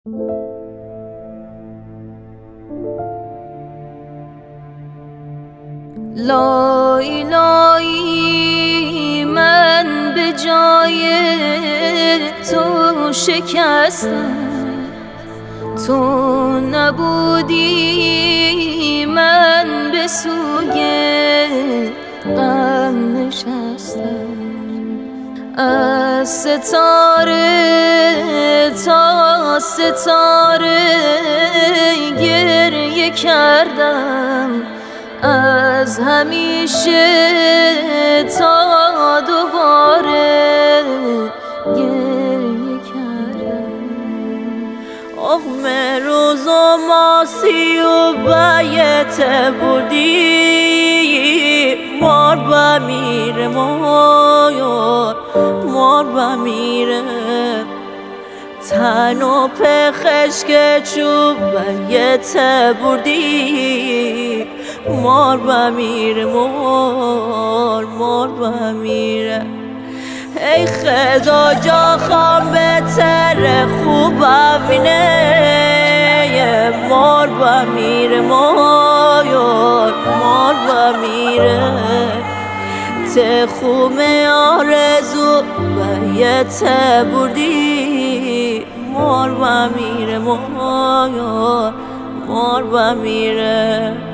لای لای من به جای تو شکستم، تو نبودی من به سوی غم نشستم. از ستاره تا ستاره گریه کردم، از همیشه تا دوباره گریه کردم. آخمه روز و ماسی و بیت بودی مار بمیره مایار مار بمیره تن و پخش که چوب بیت بودی مار بمیره مار بمیره. ای خدا جا خام بهتر خوبم اینه مار بمیره مار بمیره تخوم آرزو بیت بودی مار بمیره مار بمیره.